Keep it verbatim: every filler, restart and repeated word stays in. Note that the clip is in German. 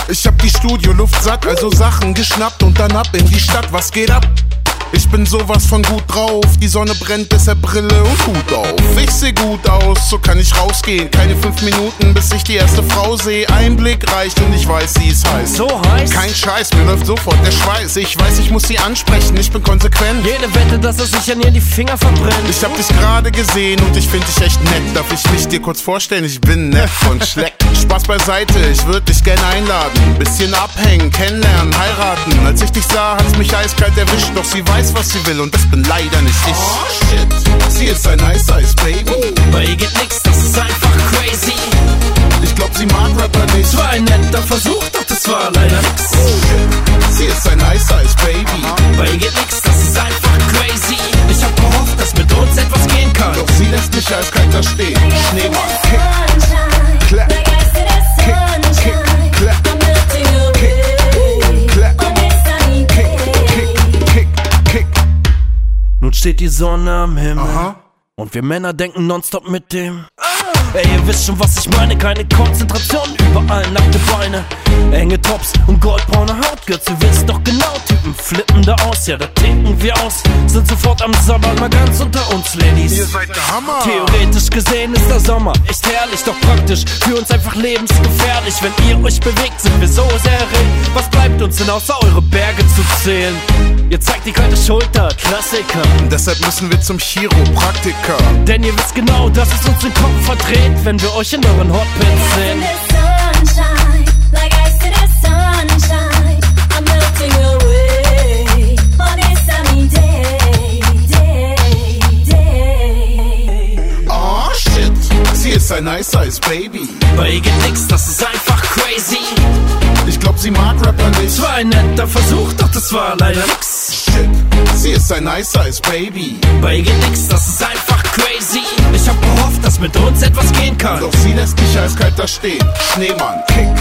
Ich hab die Studioluft satt, also Sachen geschnappt und dann ab in die Stadt. Was geht ab? Ich bin sowas von gut drauf, die Sonne brennt, deshalb Brille und Hut auf. Ich seh gut aus, so kann ich rausgehen. Keine fünf Minuten, bis ich die erste Frau sehe. Ein Blick reicht und ich weiß, sie ist heiß. So heiß? Kein Scheiß, mir läuft sofort der Schweiß. Ich weiß, ich muss sie ansprechen, ich bin konsequent. Jede Wette, dass er sich an ihr die Finger verbrennt. Ich hab dich gerade gesehen und ich find dich echt nett. Darf ich mich dir kurz vorstellen? Ich bin Neff und Schleck. Spaß beiseite, ich würd dich gern einladen. Bisschen abhängen, kennenlernen, heiraten. Als ich dich sah, hat's mich eiskalt erwischt. Doch sie weiß, was sie will und das bin leider nicht ich. Oh shit, sie ist ein Ice Ice Baby. Bei ihr geht nix, das ist einfach crazy. Ich glaub, sie mag Rapper nicht. Es war ein netter Versuch, doch das war leider nix. Oh shit, sie ist ein Ice Ice Baby. Bei ihr geht nix, das ist einfach crazy. Ich hab gehofft, dass mit uns etwas gehen kann. Doch sie lässt mich eiskalt da stehen. Schneemann, kick, clap, kick, kick, clap, kick, clap, kick, kick, kick. Nun steht die Sonne am Himmel. Aha. Und wir Männer denken nonstop mit dem. Ey, ihr wisst schon, was ich meine. Keine Konzentration, überall nackte Beine. Enge Tops und goldbraune Haut. Girls, ihr wisst doch genau, Typen flippen da aus. Ja, da tinken wir aus. Sind sofort am Sabber, mal ganz unter uns, Ladies. Ihr seid der Hammer. Theoretisch gesehen ist der Sommer echt herrlich, doch praktisch für uns einfach lebensgefährlich. Wenn ihr euch bewegt, sind wir so sehr erregt. Was bleibt uns denn außer eure Berge zu zählen? Ihr zeigt die kalte Schulter, Klassiker. Und deshalb müssen wir zum Chiropraktiker. Denn ihr wisst genau, dass es uns den Kopf verdreht, wenn wir euch in euren Hotpins sehen. Oh shit, sie ist ein Ice Ice Baby. Bei ihr geht nix, das ist einfach crazy. Ich glaub, sie mag Rapper nicht. Es war ein netter Versuch, doch das war leider nix. Shit, sie ist ein Ice Ice Baby. Bei ihr geht nix, das ist einfach crazy. Ich hab gehofft, dass mit uns etwas gehen kann. Doch sie lässt mich eiskalt da stehen. Schneemann, kick,